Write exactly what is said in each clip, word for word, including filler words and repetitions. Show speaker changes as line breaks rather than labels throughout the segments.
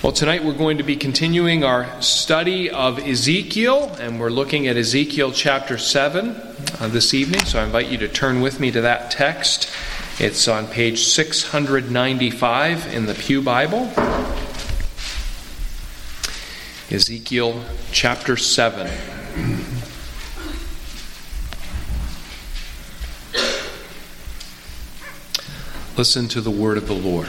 Well, tonight we're going to be continuing our study of Ezekiel, and we're looking at Ezekiel chapter seven uh, this evening, so I invite you to turn with me to that text. It's on page six ninety-five in the Pew Bible. Ezekiel chapter seven. Listen to the word of the Lord.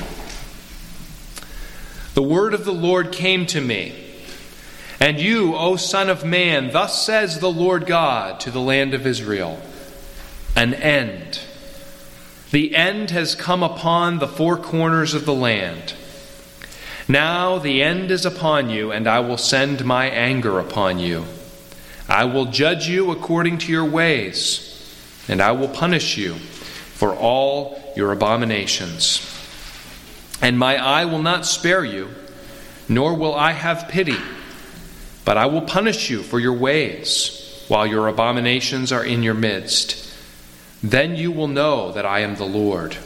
The word of the Lord came to me. And you, O Son of Man, thus says the Lord God to the land of Israel, an end. The end has come upon the four corners of the land. Now the end is upon you, and I will send my anger upon you. I will judge you according to your ways, and I will punish you for all your abominations. And my eye will not spare you, nor will I have pity, but I will punish you for your ways, while your abominations are in your midst. Then you will know that I am the Lord.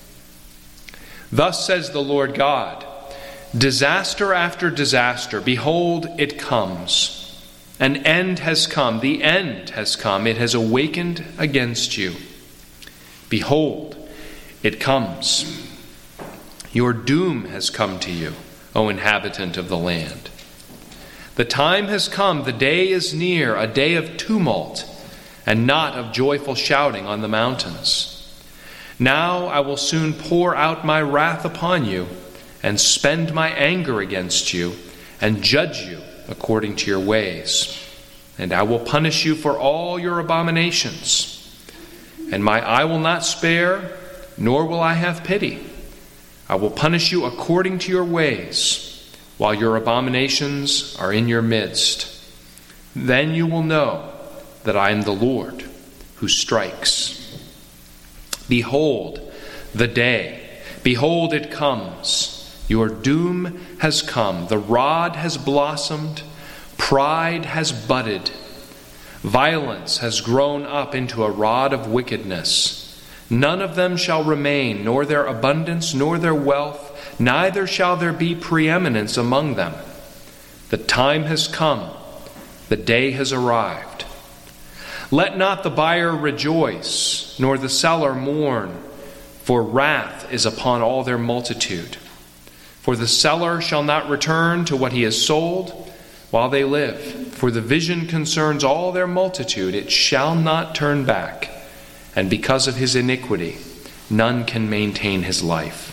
Thus says the Lord God, disaster after disaster, behold, it comes. An end has come, the end has come, it has awakened against you. Behold, it comes. Your doom has come to you, O inhabitant of the land. The time has come, the day is near, a day of tumult, and not of joyful shouting on the mountains. Now I will soon pour out my wrath upon you, and spend my anger against you, and judge you according to your ways. And I will punish you for all your abominations. And my eye will not spare, nor will I have pity. I will punish you according to your ways, while your abominations are in your midst. Then you will know that I am the Lord who strikes. Behold the day, behold it comes. Your doom has come, the rod has blossomed, pride has budded, violence has grown up into a rod of wickedness. None of them shall remain, nor their abundance, nor their wealth, neither shall there be preeminence among them. The time has come, the day has arrived. Let not the buyer rejoice, nor the seller mourn, for wrath is upon all their multitude. For the seller shall not return to what he has sold while they live, for the vision concerns all their multitude, it shall not turn back. And because of his iniquity, none can maintain his life.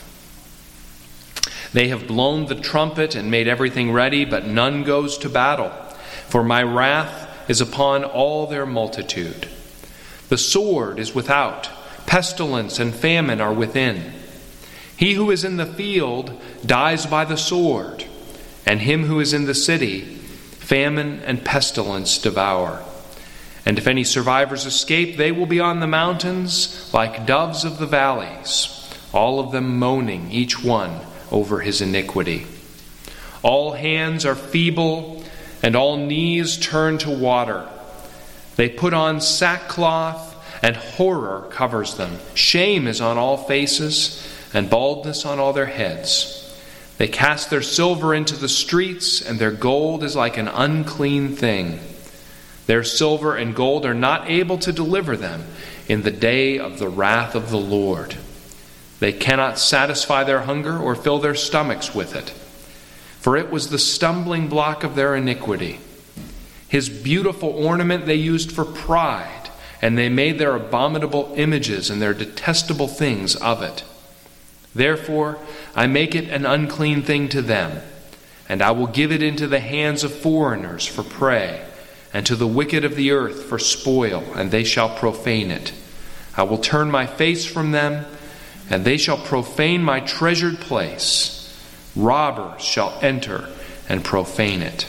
They have blown the trumpet and made everything ready, but none goes to battle. For my wrath is upon all their multitude. The sword is without, pestilence and famine are within. He who is in the field dies by the sword, and him who is in the city, famine and pestilence devour. And if any survivors escape, they will be on the mountains like doves of the valleys, all of them moaning, each one over his iniquity. All hands are feeble, and all knees turn to water. They put on sackcloth, and horror covers them. Shame is on all faces, and baldness on all their heads. They cast their silver into the streets, and their gold is like an unclean thing. Their silver and gold are not able to deliver them in the day of the wrath of the Lord. They cannot satisfy their hunger or fill their stomachs with it. For it was the stumbling block of their iniquity. His beautiful ornament they used for pride, and they made their abominable images and their detestable things of it. Therefore I make it an unclean thing to them, and I will give it into the hands of foreigners for prey, and to the wicked of the earth for spoil, and they shall profane it. I will turn my face from them, and they shall profane my treasured place. Robbers shall enter and profane it.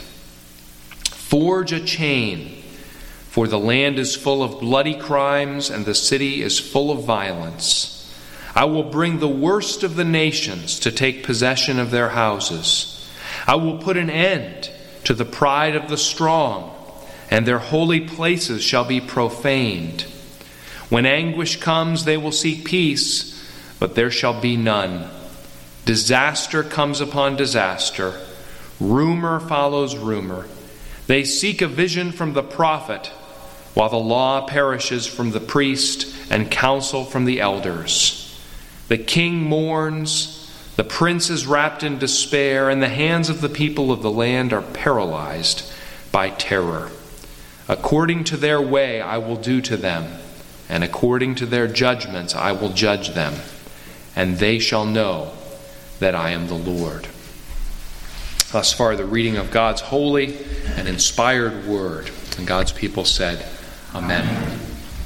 Forge a chain, for the land is full of bloody crimes, and the city is full of violence. I will bring the worst of the nations to take possession of their houses. I will put an end to the pride of the strong, and their holy places shall be profaned. When anguish comes, they will seek peace, but there shall be none. Disaster comes upon disaster, Rumor follows rumor. They seek a vision from the prophet, while the law perishes from the priest and counsel from the elders. The king mourns, the prince is wrapped in despair, and the hands of the people of the land are paralyzed by terror. According to their way I will do to them, and according to their judgments I will judge them, and they shall know that I am the Lord. Thus far, the reading of God's holy and inspired word. And God's people said, Amen.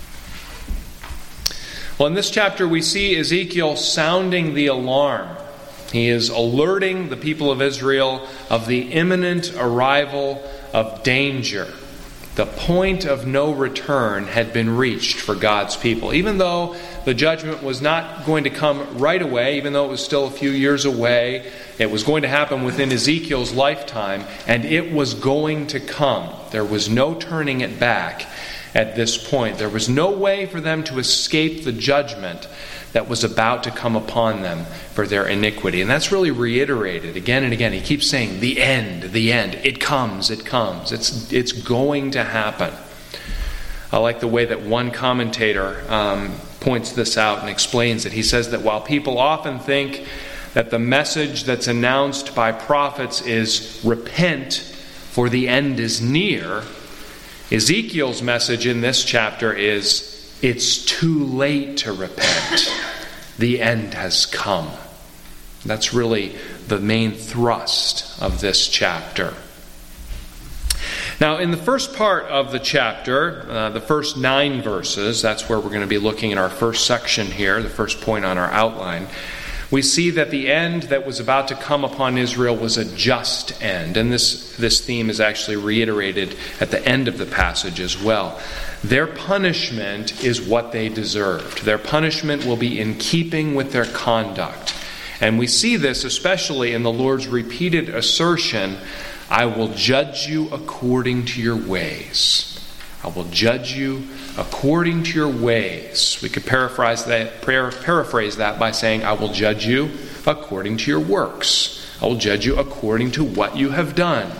Well, in this chapter we see Ezekiel sounding the alarm. He is alerting the people of Israel of the imminent arrival of danger. The point of no return had been reached for God's people. Even though the judgment was not going to come right away, even though it was still a few years away, it was going to happen within Ezekiel's lifetime, and it was going to come. There was no turning it back at this point. There was no way for them to escape the judgment that was about to come upon them for their iniquity. And that's really reiterated again and again. He keeps saying, the end, the end. It comes, it comes. It's, it's going to happen. I like the way that one commentator um, points this out and explains it. He says that while people often think that the message that's announced by prophets is repent, for the end is near, Ezekiel's message in this chapter is, it's too late to repent. The end has come. That's really the main thrust of this chapter. Now, in the first part of the chapter, uh, the first nine verses, that's where we're going to be looking in our first section here, the first point on our outline, we see that the end that was about to come upon Israel was a just end. And this, this theme is actually reiterated at the end of the passage as well. Their punishment is what they deserved. Their punishment will be in keeping with their conduct. And we see this especially in the Lord's repeated assertion, I will judge you according to your ways. I will judge you according to your ways. We could paraphrase that, paraphrase that by saying, I will judge you according to your works. I will judge you according to what you have done.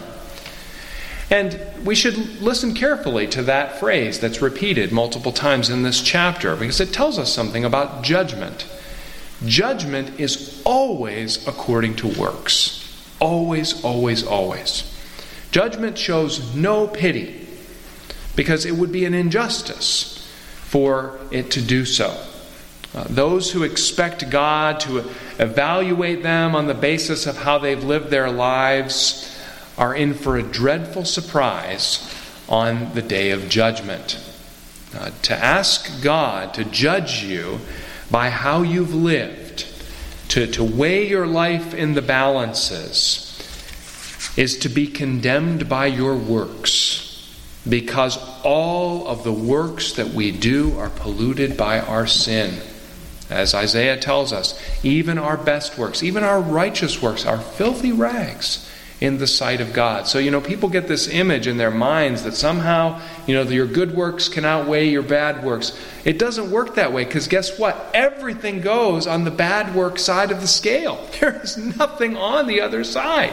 And we should listen carefully to that phrase that's repeated multiple times in this chapter, because it tells us something about judgment. Judgment is always according to works. Always, always, always. Judgment shows no pity, because it would be an injustice for it to do so. Uh, those who expect God to evaluate them on the basis of how they've lived their lives are in for a dreadful surprise on the day of judgment. Uh, to ask God to judge you by how you've lived, to, to weigh your life in the balances, is to be condemned by your works, because all of the works that we do are polluted by our sin. As Isaiah tells us, even our best works, even our righteous works, are filthy rags in the sight of God. So, you know, people get this image in their minds that somehow, you know, your good works can outweigh your bad works. It doesn't work that way, because guess what? Everything goes on the bad work side of the scale. There is nothing on the other side.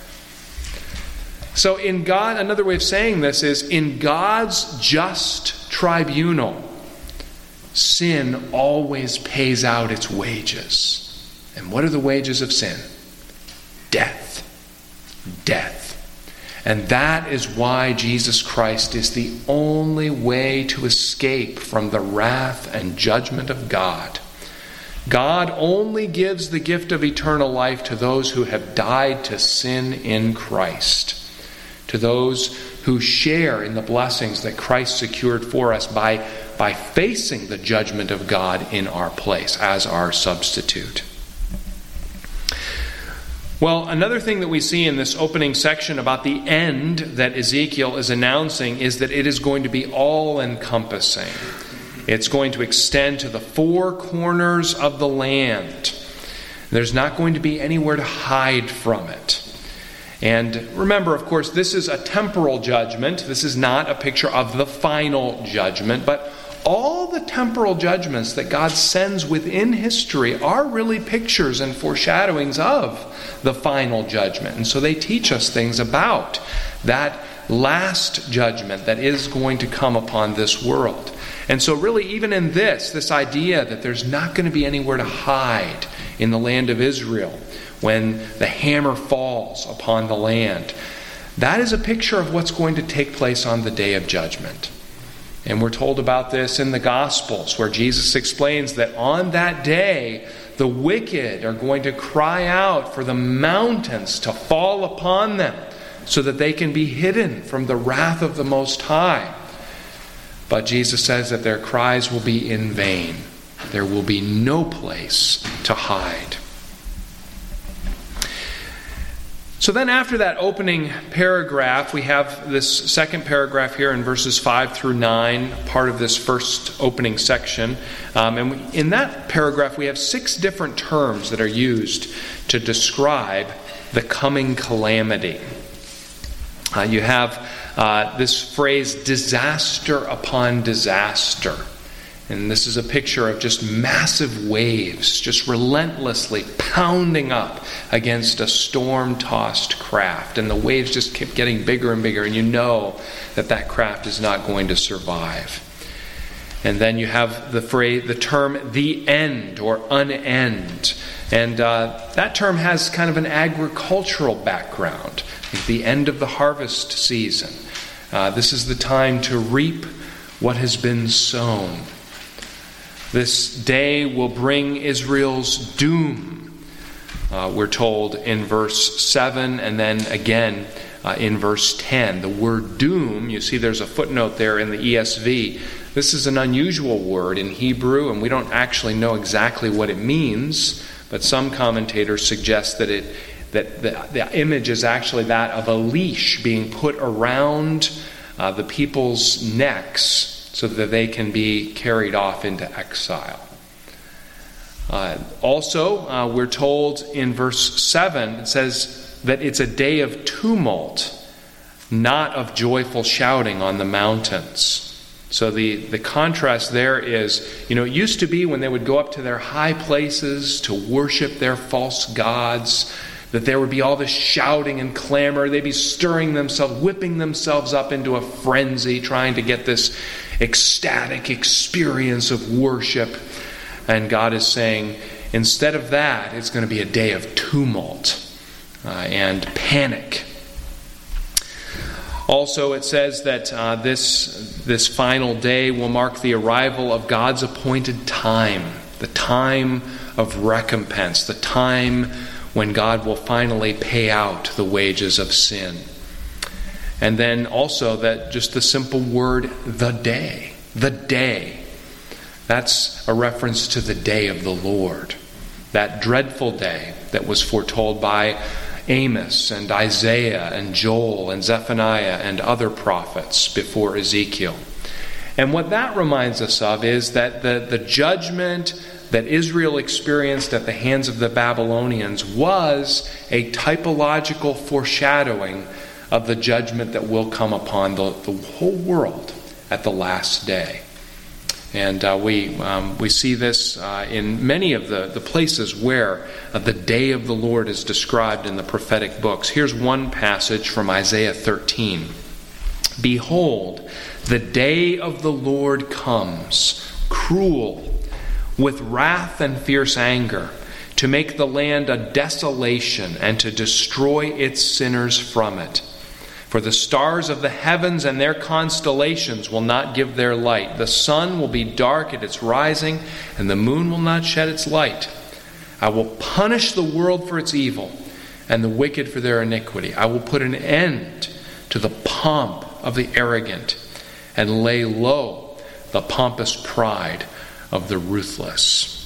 So in God, another way of saying this is, in God's just tribunal, sin always pays out its wages. And what are the wages of sin? Death. Death. And that is why Jesus Christ is the only way to escape from the wrath and judgment of God. God only gives the gift of eternal life to those who have died to sin in Christ, to those who share in the blessings that Christ secured for us by, by facing the judgment of God in our place as our substitute. Well, another thing that we see in this opening section about the end that Ezekiel is announcing is that it is going to be all-encompassing. It's going to extend to the four corners of the land. There's not going to be anywhere to hide from it. And remember, of course, this is a temporal judgment. This is not a picture of the final judgment. But all the temporal judgments that God sends within history are really pictures and foreshadowings of the final judgment. And so they teach us things about that last judgment that is going to come upon this world. And so really, even in this, this idea that there's not going to be anywhere to hide in the land of Israel when the hammer falls upon the land, that is a picture of what's going to take place on the day of judgment. And we're told about this in the Gospels, where Jesus explains that on that day, the wicked are going to cry out for the mountains to fall upon them so that they can be hidden from the wrath of the Most High. But Jesus says that their cries will be in vain. There will be no place to hide. So then after that opening paragraph, we have this second paragraph here in verses five through nine, part of this first opening section. Um, and we, in that paragraph, we have six different terms that are used to describe the coming calamity. Uh, you have uh, this phrase, disaster upon disaster. And this is a picture of just massive waves, just relentlessly pounding up against a storm-tossed craft. And the waves just keep getting bigger and bigger, and you know that that craft is not going to survive. And then you have the phrase, the term, the end or unend. And uh, that term has kind of an agricultural background. Like the end of the harvest season. Uh, this is the time to reap what has been sown. This day will bring Israel's doom, uh, we're told in verse seven, and then again uh, in verse ten. The word doom, you see there's a footnote there in the E S V. This is an unusual word in Hebrew, and we don't actually know exactly what it means, but some commentators suggest that it that the, the image is actually that of a leash being put around uh, the people's necks, so that they can be carried off into exile. Uh, also, uh, we're told in verse seven, it says that it's a day of tumult, not of joyful shouting on the mountains. So the, the contrast there is, you know, it used to be when they would go up to their high places to worship their false gods, that there would be all this shouting and clamor. They'd be stirring themselves, whipping themselves up into a frenzy, trying to get this ecstatic experience of worship. And God is saying, instead of that, it's going to be a day of tumult uh, and panic. Also, it says that uh, this, this final day will mark the arrival of God's appointed time, the time of recompense, the time when God will finally pay out the wages of sin. And then also that just the simple word, the day. The day. That's a reference to the day of the Lord. That dreadful day that was foretold by Amos and Isaiah and Joel and Zephaniah and other prophets before Ezekiel. And what that reminds us of is that the, the judgment that Israel experienced at the hands of the Babylonians was a typological foreshadowing of the judgment that will come upon the, the whole world at the last day. And uh, we um, we see this uh, in many of the, the places where uh, the day of the Lord is described in the prophetic books. Here's one passage from Isaiah thirteen. Behold, the day of the Lord comes, cruel, with wrath and fierce anger, to make the land a desolation and to destroy its sinners from it. For the stars of the heavens and their constellations will not give their light. The sun will be dark at its rising, and the moon will not shed its light. I will punish the world for its evil, and the wicked for their iniquity. I will put an end to the pomp of the arrogant, and lay low the pompous pride of the ruthless.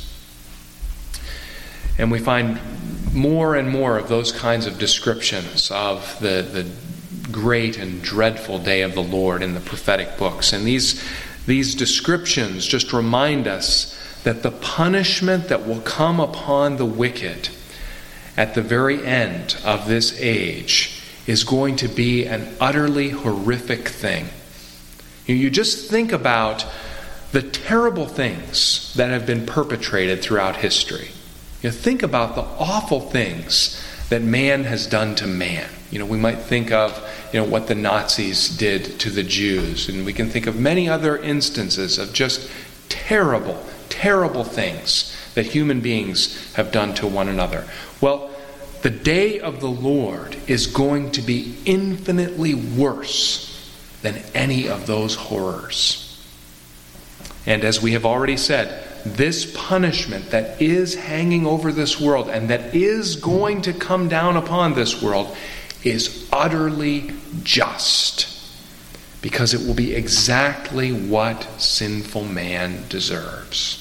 And we find more and more of those kinds of descriptions of the, the great and dreadful day of the Lord in the prophetic books. And these, these descriptions just remind us that the punishment that will come upon the wicked at the very end of this age is going to be an utterly horrific thing. You just think about the terrible things that have been perpetrated throughout history. You know, think about the awful things that man has done to man. You know, we might think of, you know, what the Nazis did to the Jews, and we can think of many other instances of just terrible, terrible things that human beings have done to one another. Well, the day of the Lord is going to be infinitely worse than any of those horrors. And as we have already said, this punishment that is hanging over this world and that is going to come down upon this world is utterly just, because it will be exactly what sinful man deserves.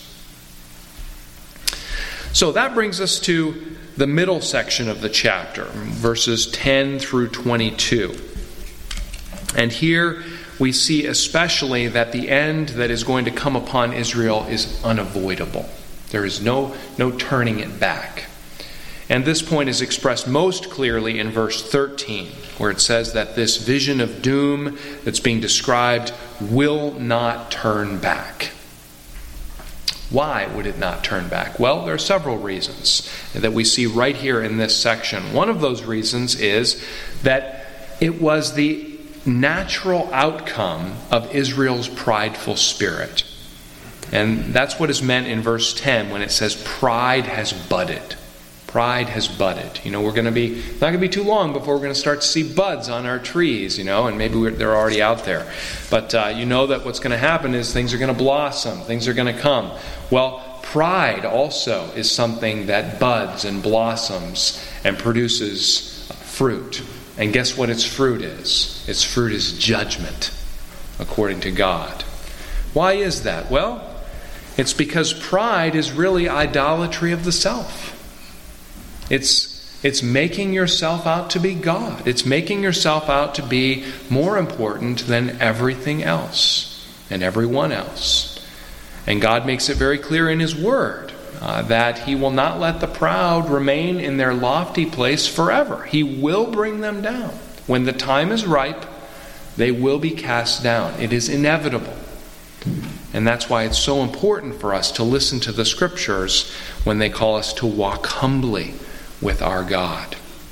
So that brings us to the middle section of the chapter, verses ten through twenty-two. And here we see especially that the end that is going to come upon Israel is unavoidable. There is no, no turning it back. And this point is expressed most clearly in verse thirteen, where it says that this vision of doom that's being described will not turn back. Why would it not turn back? Well, there are several reasons that we see right here in this section. One of those reasons is that it was the natural outcome of Israel's prideful spirit. And that's what is meant in verse ten when it says pride has budded. Pride has budded. You know, we're going to be, not going to be too long before we're going to start to see buds on our trees, you know, and maybe we're, they're already out there. But uh, you know that what's going to happen is things are going to blossom, things are going to come. Well, pride also is something that buds and blossoms and produces fruit. And guess what its fruit is? Its fruit is judgment, according to God. Why is that? Well, it's because pride is really idolatry of the self. It's, it's making yourself out to be God. It's making yourself out to be more important than everything else and everyone else. And God makes it very clear in His Word uh, that He will not let the proud remain in their lofty place forever. He will bring them down. When the time is ripe, they will be cast down. It is inevitable. And that's why it's so important for us to listen to the Scriptures when they call us to walk humbly with our God.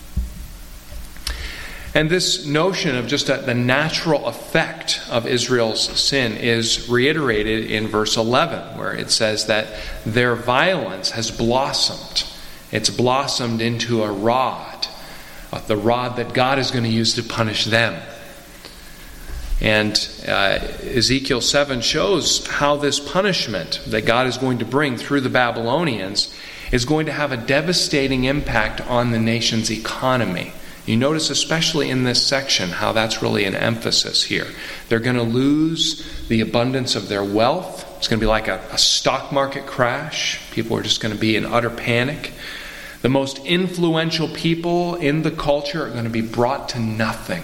And this notion of just a, the natural effect of Israel's sin is reiterated in verse eleven, where it says that their violence has blossomed. It's blossomed into a rod, the rod that God is going to use to punish them. And uh, Ezekiel seven shows how this punishment that God is going to bring through the Babylonians is going to have a devastating impact on the nation's economy. You notice especially in this section how that's really an emphasis here. They're going to lose the abundance of their wealth. It's going to be like a, a stock market crash. People are just going to be in utter panic. The most influential people in the culture are going to be brought to nothing.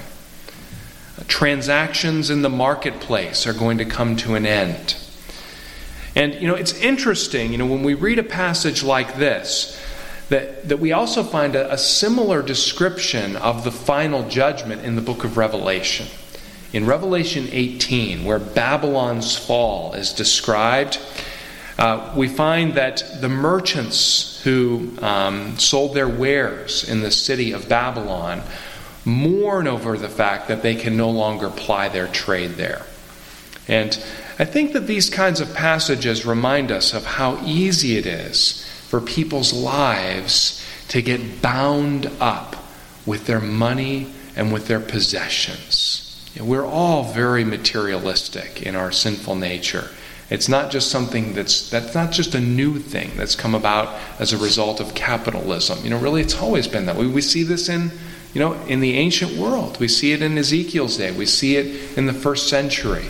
Transactions in the marketplace are going to come to an end. And, you know, it's interesting, you know, when we read a passage like this, that, that we also find a, a similar description of the final judgment in the book of Revelation. In Revelation eighteen, where Babylon's fall is described, uh, we find that the merchants who um, sold their wares in the city of Babylon mourn over the fact that they can no longer ply their trade there. And I think that these kinds of passages remind us of how easy it is for people's lives to get bound up with their money and with their possessions. You know, we're all very materialistic in our sinful nature. It's not just something that's that's not just a new thing that's come about as a result of capitalism. You know, really, it's always been that way. We see this in, you know, in the ancient world. We see it in Ezekiel's day. We see it in the first century.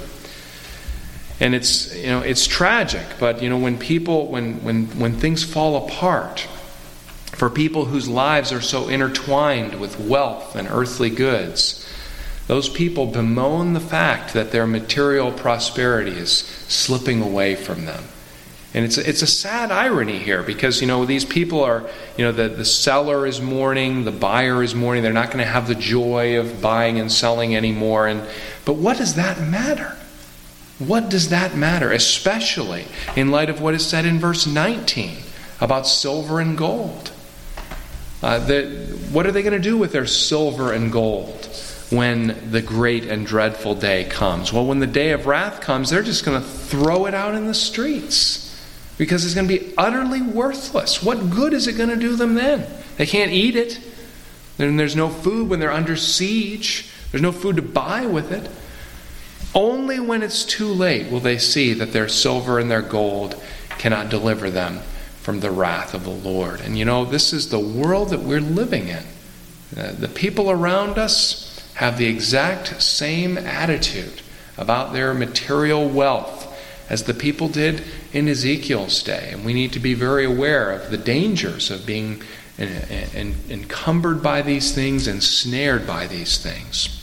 And it's, you know, it's tragic, but, you know, when people, when, when, when things fall apart, for people whose lives are so intertwined with wealth and earthly goods, those people bemoan the fact that their material prosperity is slipping away from them. And it's a, it's a sad irony here, because, you know, these people are, you know, the, the seller is mourning, the buyer is mourning, they're not going to have the joy of buying and selling anymore. And but what does that matter? What does that matter? Especially in light of what is said in verse nineteen about silver and gold. Uh, the, what are they going to do with their silver and gold when the great and dreadful day comes? Well, when the day of wrath comes, they're just going to throw it out in the streets because it's going to be utterly worthless. What good is it going to do them then? They can't eat it. Then there's no food when they're under siege. There's no food to buy with it. Only when it's too late will they see that their silver and their gold cannot deliver them from the wrath of the Lord. And you know, this is the world that we're living in. Uh, the people around us have the exact same attitude about their material wealth as the people did in Ezekiel's day. And we need to be very aware of the dangers of being encumbered by these things and snared by these things.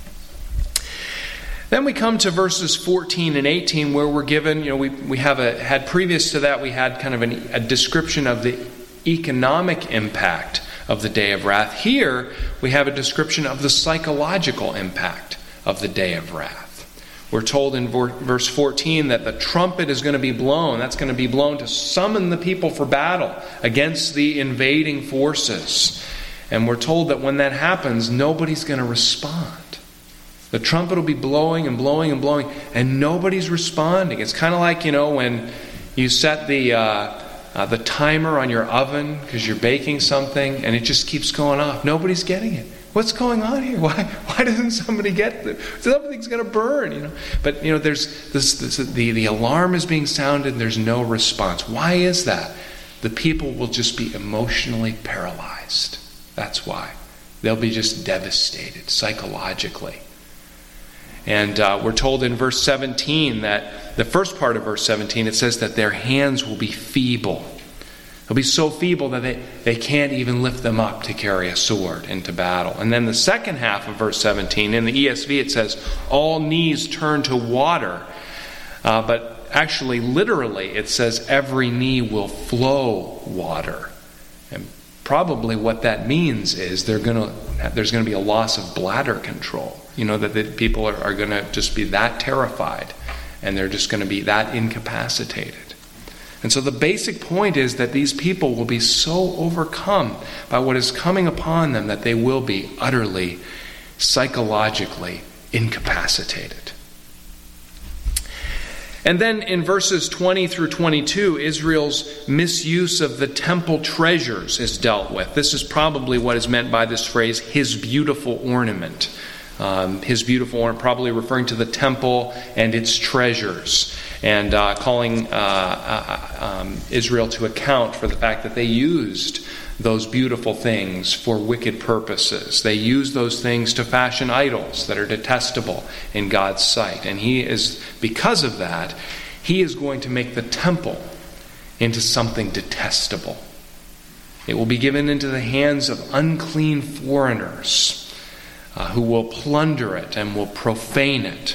Then we come to verses fourteen and eighteen where we're given, you know, we, we have a, had previous to that, we had kind of an, a description of the economic impact of the day of wrath. Here, we have a description of the psychological impact of the day of wrath. We're told in verse fourteen that the trumpet is going to be blown. That's going to be blown to summon the people for battle against the invading forces. And we're told that when that happens, nobody's going to respond. The trumpet will be blowing and blowing and blowing, and nobody's responding. It's kind of like, you know, when you set the uh, uh, the timer on your oven because you're baking something, and it just keeps going off. Nobody's getting it. What's going on here? Why why doesn't somebody get it? Something's going to burn, you know. But, you know, there's this, this the, the alarm is being sounded, and there's no response. Why is that? The people will just be emotionally paralyzed. That's why. They'll be just devastated psychologically. And uh, we're told in verse seventeen that, the first part of verse seventeen, it says that their hands will be feeble. They'll be so feeble that they, they can't even lift them up to carry a sword into battle. And then the second half of verse seventeen, in the E S V it says, all knees turn to water. Uh, but actually, literally, it says every knee will flow water. And probably what that means is they're gonna, there's going to be a loss of bladder control. You know, that the people are, are going to just be that terrified, and they're just going to be that incapacitated. And so the basic point is that these people will be so overcome by what is coming upon them that they will be utterly, psychologically incapacitated. And then in verses twenty through twenty-two, Israel's misuse of the temple treasures is dealt with. This is probably what is meant by this phrase, his beautiful ornament. Um, his beautiful ornament, probably referring to the temple and its treasures, and uh, calling uh, uh, um, Israel to account for the fact that they used those beautiful things for wicked purposes. They used those things to fashion idols that are detestable in God's sight. And he is, because of that, he is going to make the temple into something detestable. It will be given into the hands of unclean foreigners, Uh, who will plunder it and will profane it.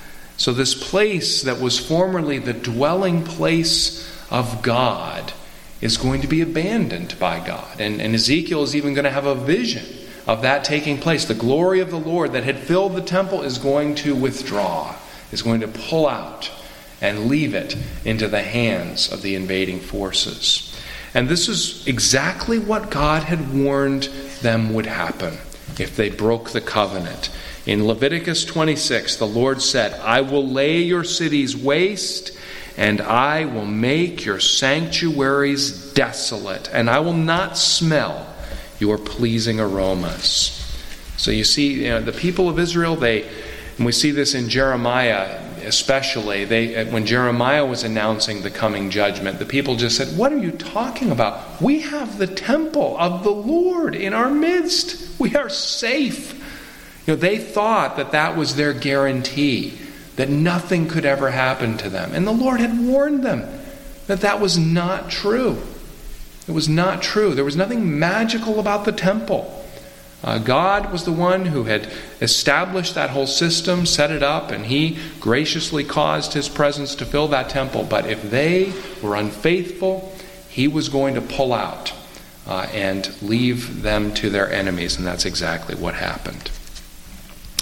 So this place that was formerly the dwelling place of God is going to be abandoned by God. And, and Ezekiel is even going to have a vision of that taking place. The glory of the Lord that had filled the temple is going to withdraw, is going to pull out and leave it into the hands of the invading forces. And this is exactly what God had warned them would happen if they broke the covenant. In Leviticus twenty-six, the Lord said, I will lay your cities waste, and I will make your sanctuaries desolate, and I will not smell your pleasing aromas. So you see, you know, the people of Israel, they, and we see this in Jeremiah especially, they, when Jeremiah was announcing the coming judgment, the people just said, what are you talking about? We have the temple of the Lord in our midst. We are safe. You know, they thought that that was their guarantee, that nothing could ever happen to them. And the Lord had warned them that that was not true. It was not true. There was nothing magical about the temple. Uh, God was the one who had established that whole system, set it up, and he graciously caused his presence to fill that temple. But if they were unfaithful, he was going to pull out uh, and leave them to their enemies, and that's exactly what happened.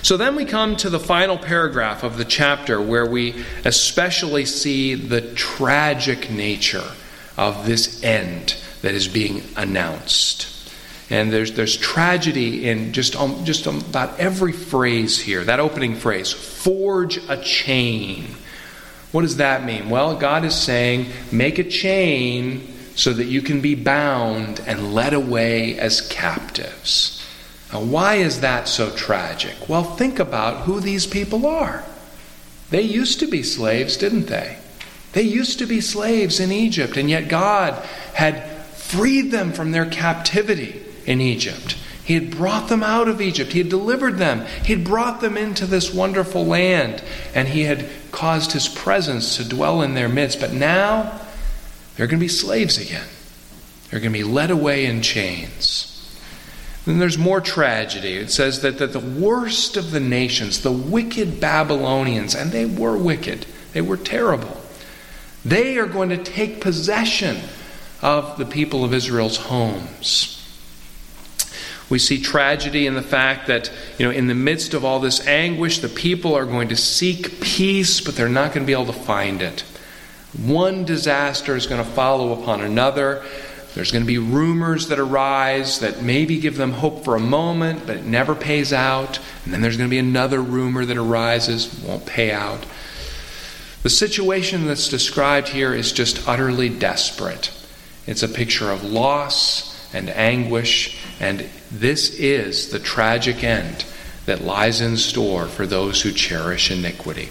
So then we come to the final paragraph of the chapter where we especially see the tragic nature of this end that is being announced. And there's there's tragedy in just um, just about every phrase here. That opening phrase, forge a chain. What does that mean? Well, God is saying, make a chain so that you can be bound and led away as captives. Now, why is that so tragic? Well, think about who these people are. They used to be slaves, didn't they? They used to be slaves in Egypt, and yet God had freed them from their captivity in Egypt. He had brought them out of Egypt. He had delivered them. He had brought them into this wonderful land, and He had caused His presence to dwell in their midst. But now, they're going to be slaves again. They're going to be led away in chains. Then there's more tragedy. It says that, that the worst of the nations, the wicked Babylonians, and they were wicked, they were terrible, they are going to take possession of the people of Israel's homes. We see tragedy in the fact that, you know, in the midst of all this anguish, the people are going to seek peace, but they're not going to be able to find it. One disaster is going to follow upon another. There's going to be rumors that arise that maybe give them hope for a moment, but it never pays out. And then there's going to be another rumor that arises, won't pay out. The situation that's described here is just utterly desperate. It's a picture of loss and anguish, and this is the tragic end that lies in store for those who cherish iniquity.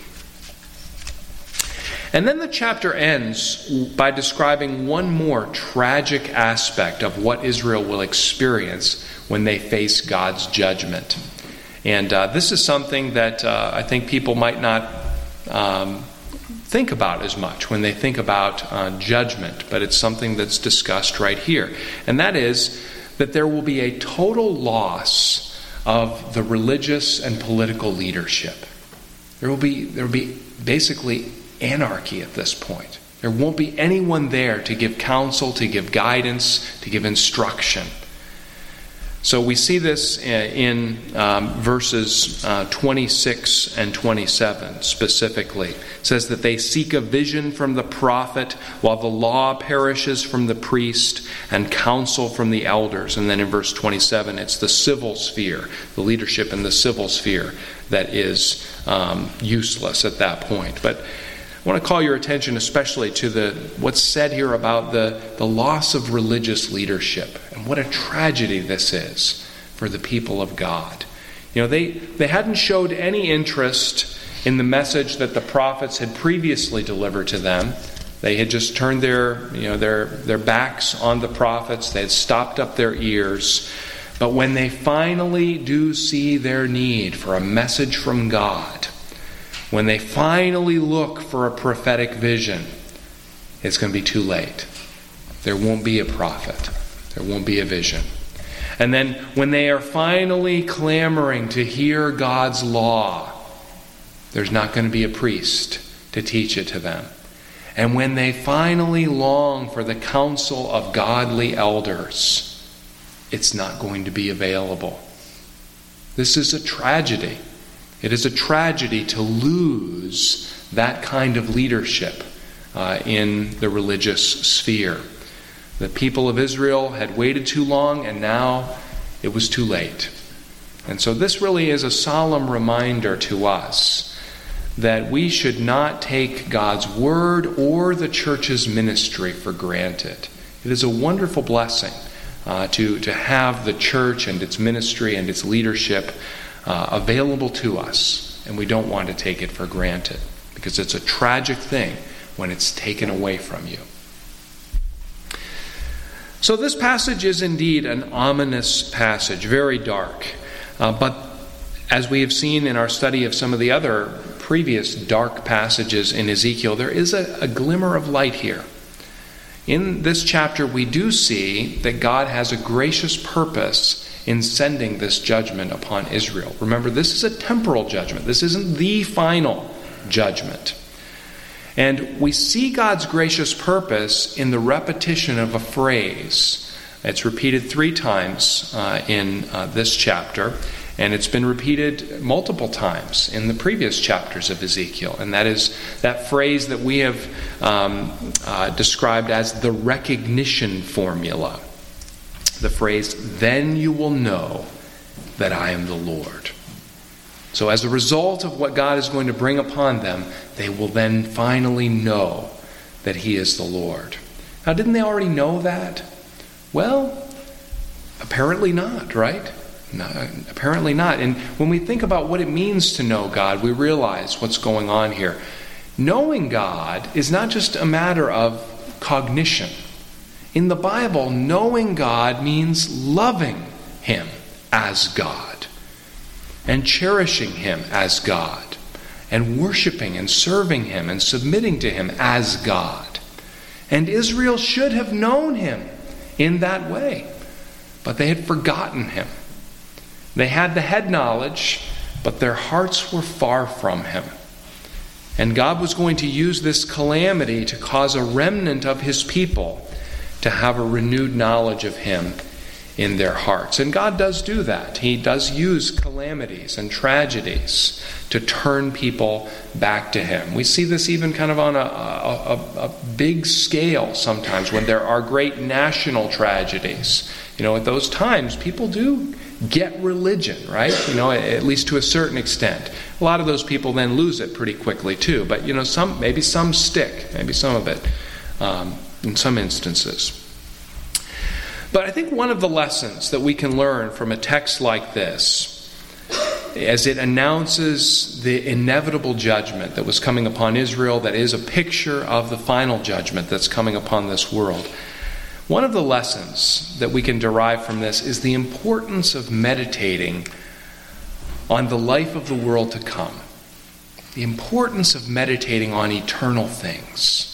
And then the chapter ends by describing one more tragic aspect of what Israel will experience when they face God's judgment. And uh, this is something that uh, I think people might not um, think about as much when they think about uh, judgment, but it's something that's discussed right here. And that is that there will be a total loss of the religious and political leadership. There will be there will be basically anarchy at this point. There won't be anyone there to give counsel, to give guidance, to give instruction. So we see this in um, verses uh, twenty-six and twenty-seven specifically. It says that they seek a vision from the prophet, while the law perishes from the priest, and counsel from the elders. And then in verse twenty-seven, it's the civil sphere, the leadership in the civil sphere, that is um, useless at that point. But I want to call your attention especially to the what's said here about the, the loss of religious leadership, and what a tragedy this is for the people of God. You know, they, they hadn't showed any interest in the message that the prophets had previously delivered to them. They had just turned their, you know, their, their backs on the prophets. They had stopped up their ears. But when they finally do see their need for a message from God, when they finally look for a prophetic vision, it's going to be too late. There won't be a prophet. There won't be a vision. And then when they are finally clamoring to hear God's law, there's not going to be a priest to teach it to them. And when they finally long for the counsel of godly elders, it's not going to be available. This is a tragedy. It is a tragedy to lose that kind of leadership uh, in the religious sphere. The people of Israel had waited too long, and now it was too late. And so this really is a solemn reminder to us that we should not take God's word or the church's ministry for granted. It is a wonderful blessing uh, to, to have the church and its ministry and its leadership Uh, available to us, and we don't want to take it for granted, because it's a tragic thing when it's taken away from you. So this passage is indeed an ominous passage, very dark. Uh, but as we have seen in our study of some of the other previous dark passages in Ezekiel, there is a, a glimmer of light here. In this chapter, we do see that God has a gracious purpose in sending this judgment upon Israel. Remember, this is a temporal judgment. This isn't the final judgment. And we see God's gracious purpose in the repetition of a phrase. It's repeated three times uh, in uh, this chapter. And it's been repeated multiple times in the previous chapters of Ezekiel. And that is that phrase that we have um, uh, described as the recognition formula. The phrase, "Then you will know that I am the Lord." So as a result of what God is going to bring upon them, they will then finally know that He is the Lord. Now, didn't they already know that? Well, apparently not, right? No, apparently not. And when we think about what it means to know God, we realize what's going on here. Knowing God is not just a matter of cognition. In the Bible, knowing God means loving Him as God, and cherishing Him as God, and worshiping and serving Him and submitting to Him as God. And Israel should have known Him in that way, but they had forgotten Him. They had the head knowledge, but their hearts were far from Him. And God was going to use this calamity to cause a remnant of His people to have a renewed knowledge of Him in their hearts. And God does do that. He does use calamities and tragedies to turn people back to Him. We see this even kind of on a, a, a, a big scale sometimes when there are great national tragedies. You know, at those times, people do get religion, right? You know, at least to a certain extent. A lot of those people then lose it pretty quickly too. But, you know, some maybe some stick, maybe some of it, um, in some instances. But I think one of the lessons that we can learn from a text like this, as it announces the inevitable judgment that was coming upon Israel, that is a picture of the final judgment that's coming upon this world. One of the lessons that we can derive from this is the importance of meditating on the life of the world to come. The importance of meditating on eternal things.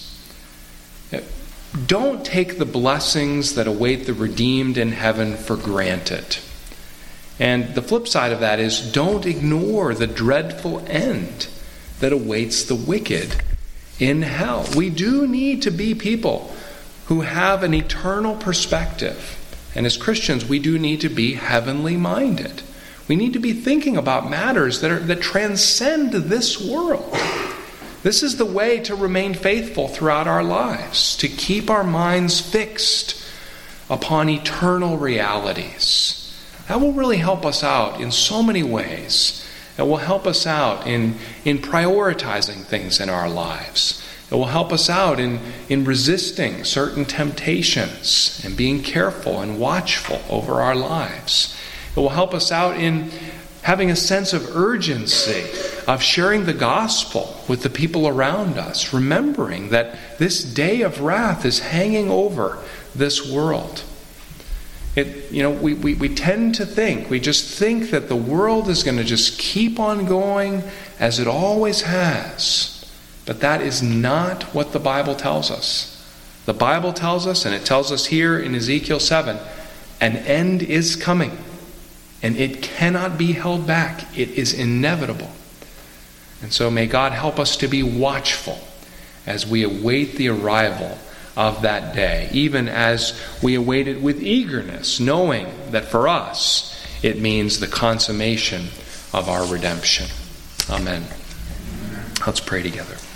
Don't take the blessings that await the redeemed in heaven for granted. And the flip side of that is, don't ignore the dreadful end that awaits the wicked in hell. We do need to be people who have an eternal perspective. And as Christians, we do need to be heavenly minded. We need to be thinking about matters that are that transcend this world. This is the way to remain faithful throughout our lives, to keep our minds fixed upon eternal realities. That will really help us out in so many ways. It will help us out in, in prioritizing things in our lives. It will help us out in, in resisting certain temptations and being careful and watchful over our lives. It will help us out in having a sense of urgency of sharing the gospel with the people around us, remembering that this day of wrath is hanging over this world. It, you know, we, we, we tend to think, we just think that the world is going to just keep on going as it always has. But that is not what the Bible tells us. The Bible tells us, and it tells us here in Ezekiel seven, an end is coming. And it cannot be held back. It is inevitable. And so may God help us to be watchful as we await the arrival of that day, even as we await it with eagerness, knowing that for us it means the consummation of our redemption. Amen. Let's pray together.